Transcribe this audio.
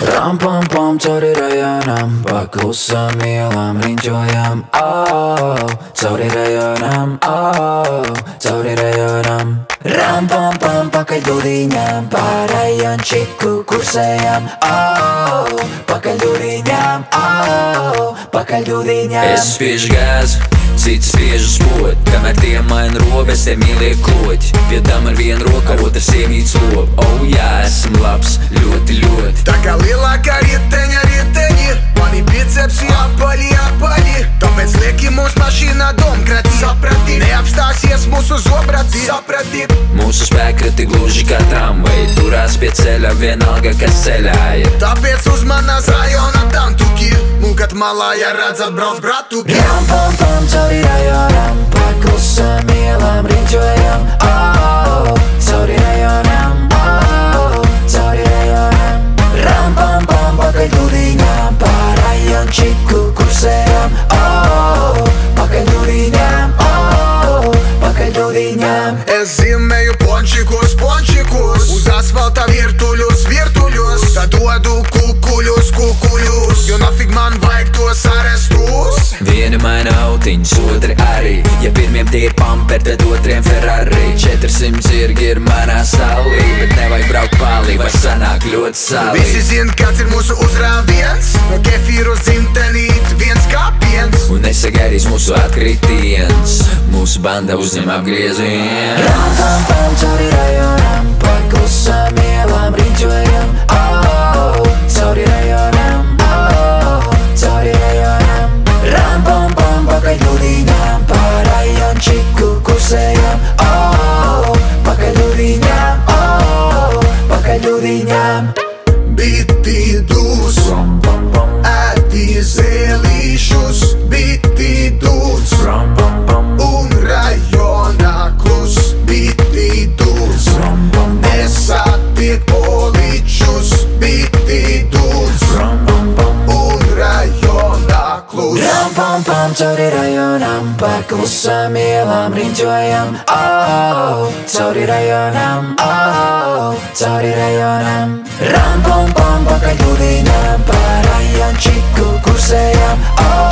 Ram pam pam cauri rajonam, pa klusām ielām riņķojam, cauri rajonam, cauri rajonam. Ram pam pam pakaļ dūriņām, pa rajončiku kursējam, pakaļ dūriņām, pakaļ dūriņām. Es spiežu gāzi, cits spiežu spot, kamēr tie maina robes, tie mīlie kloķi. Pie tam ar vienu roku, otrs iemīts lop. Oh jā, esmu labs, ļoti, ļoti. Tā kā lielākā rieteņa, mani bicepsi apaļi. Tāpēc lieki mums mašīnā domkrati. Saprati, neapstāsies mūsu zobrati. Saprati, mūsu spēkrati gluži kā tramvai, turās pie ceļa vienalga, kas ceļā ir. Tāpēc uzmanās rajona tantuki, un kad malā, ja redzat, brauc bratuki. Ram pam pam cauri rajonam, pa klusām ielām riņķojam, cauri rajonam, cauri rajonam. Ram pam pam pakaļ dūriņām, pa rajončiku kursējam, pakaļ dūriņām, pakaļ dūriņām. Es zīmēju pončikus, uz asfalta virtuļus, tad dodu kukuļus, jo nafig man vajag tos arestus. Vieni maina autiņus, otri arī, ja pirmiem tie ir Pamper, tad otriem Ferrari. 400 zirgi ir manā stāvlī, bet nevajag braukt pālī, vai sanāk ļoti sālī. Visi zin, kāds ir mūsu uzrāviens, no kefīru dzimtenīt viens kāpiens. Un nesagaidīs mūsu atkritiens, mūsu banda uzņem apgrieziens. Ram pam pam cauri rajonam, pa klusām ielām riņķojam, cauri rajonam, cauri rajonam. Ram pam pam pakaļ dūriņām, pa rajončiku kursējam, pakaļ dūriņām, pakaļ dūriņām. Biti dūs, ēdi zēlīšus, biti dūs, un rajonā klus, biti dūs, nesatiek poličus, biti dūs, un rajonā klus. Ram pam pam cauri rajonam, pa klusām ielām riņķojam, cauri rajonam, cauri rajonam. Ram pam pam pakaļ dūriņām, pa rajončiku kursējam,